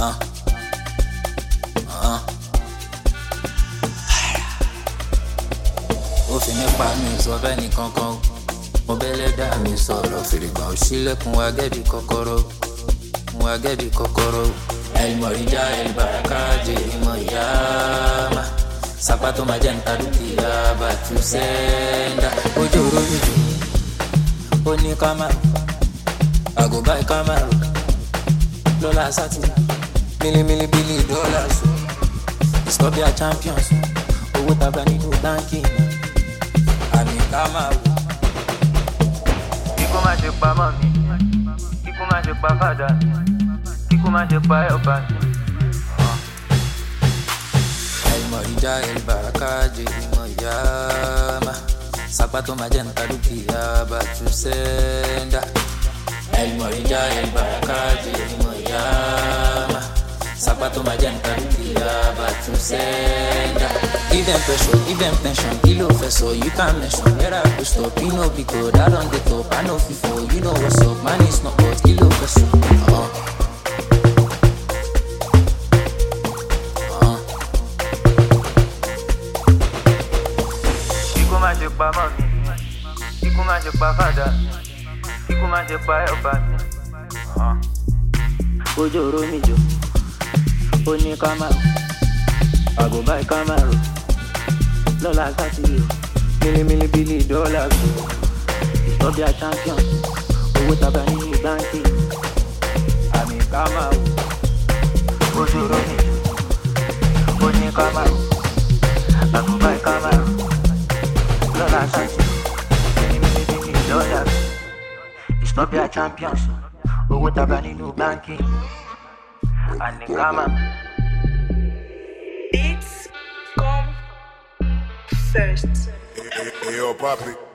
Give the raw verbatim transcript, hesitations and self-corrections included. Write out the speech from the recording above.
Uh, uh. Ó fi mí pa mi sọ fẹ́ni kankan o. Mo bẹ́lẹ̀ dá mi sọ̀rọ̀ fìrìgbà ò sílẹ̀kùn wa gẹ́bí kọ́kọ́rọ́ wa gẹ́bí kọ́kọ́rọ́. El Morija, el Baraka, Jerimo Yama. Sapato magenta dukia, batu senda. Ojoro mijo, oni Camaro. I go buy Camaro. Lola Sati, mili mili billi dollars. Stop your champions. Owo taba ni do banking. Ami Camaro. Kíkú má ṣe pa mọ́ mi, kíkú má ṣe pa fàdà, kíkú má ṣe pa ẹ̀ọ̀bà mi. El Morija, el Baraka, Jerimo Yama. Sapato magenta dukia, batu senda. El Morija, el Baraka, Jerimo Yama. Sapato magenta dukia, batu senda. Give them pressure, give them tension, kilo fesso, you can't mention. Where I go stop, you know because that on the top, I know FIFO, you know what's up, man it's not but kilo fesso. Uh-huh. Uh-huh. Kíkú má ṣe pa mọ́ mi, kíkú má ṣe pa fàdà, kíkú má ṣe pa ẹ̀ọ̀bà mi. Ojoro mijo, oni Camaro. I go buy Camaro. Lola Sati, mili mili billi dollars. Stop your champions. Owo taba ni banking. Ami Camaro. Ojoro mijo, oni Camaro. I go buy Camaro. Lola Sati, mili mili billi dollars. Stop your champions. Owo taba ni banking. Ami Camaro. Beats come first. Hey, hey, yo, Papi.